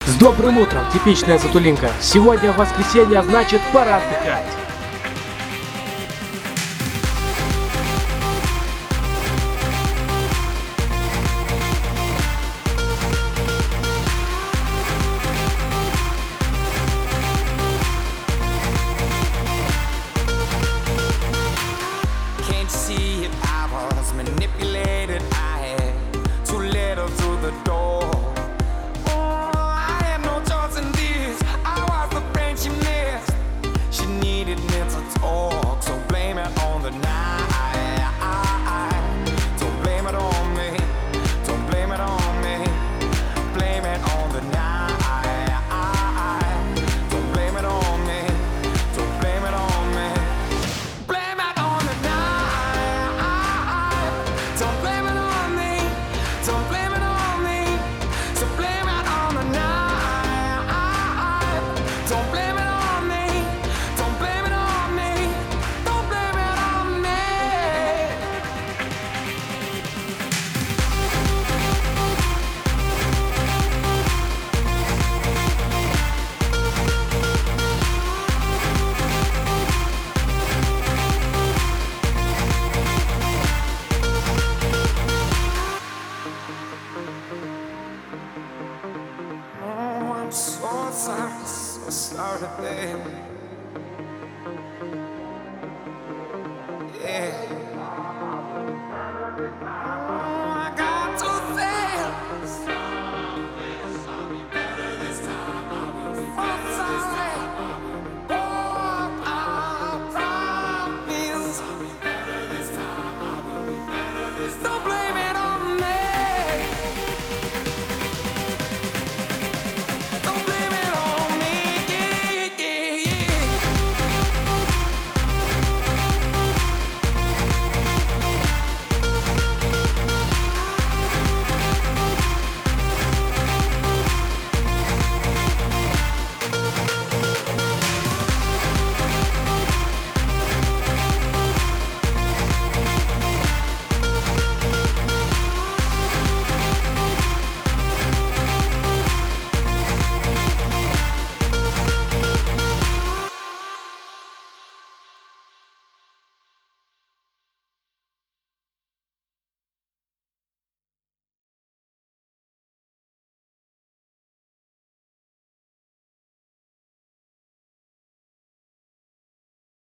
С добрым утром, типичная Затулинка. Сегодня воскресенье, значит пора отдыхать. Can't you see it? I was manipulated. I had too little through the door. Oh, I had no choice in this. I was the friend she missed. She needed me to talk, so blame it on the night. Don't blame it on me. Don't blame it on me. Blame it on the night. Don't blame it on me. Don't blame it on me. Blame it on the night. Don't blame it on me. Don't blame it on me. So blame it on the night. Don't blame it on me. Don't blame it on me. Don't blame it on me. Oh, I'm so sorry, baby.